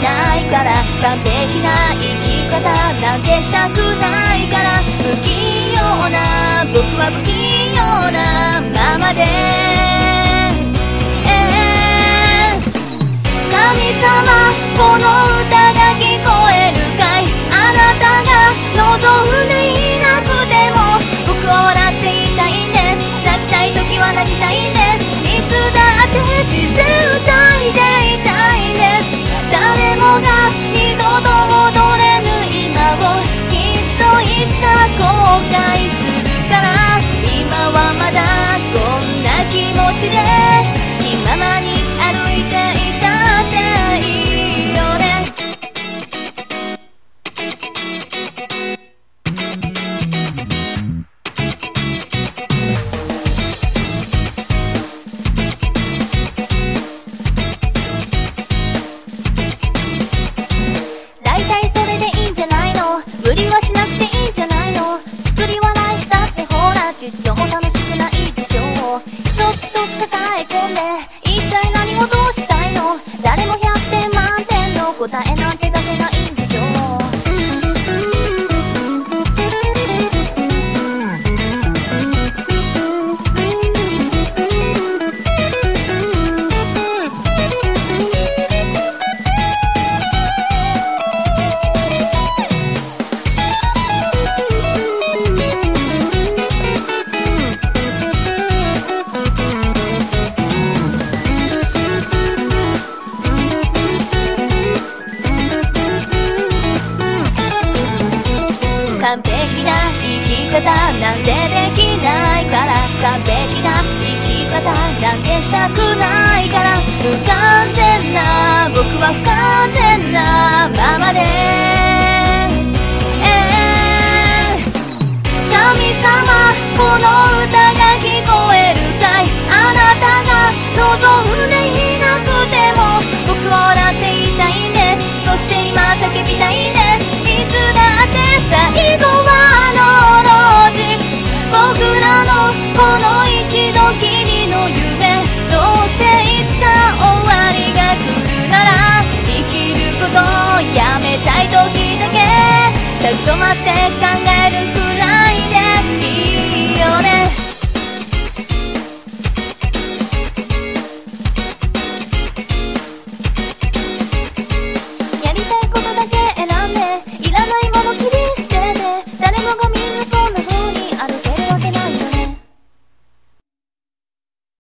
ないから、完璧な生き方なんてしたくないから、不器用な僕は不器用なままで、神様この歌が聞こえるかい、あなたが望んでいなくても僕は笑っていたいんです、泣きたい時は泣きたいんです、いつだって自然歌いでいたいんです、誰もが二度と戻れぬ今をきっといつか後悔するから、今はまだこんな気持ちで気ままに歩いていたっていいよね。大体それでいいんじゃないの、無理はしなくていいんじゃないの、作り笑いしたってほらちっとも楽しくないでしょう、一つ一つ抱え込んで一体何をどうしたいの、誰も100点満点の答えなんて出せないんでしょう。完璧な生き方なんてできないから、完璧な生き方なんてしたくないから、不完全な僕は不完全なままで、神様この歌が聞こえるかい、あなたが望んでいなくても僕は笑っていたいんです、そして今叫びたいんです、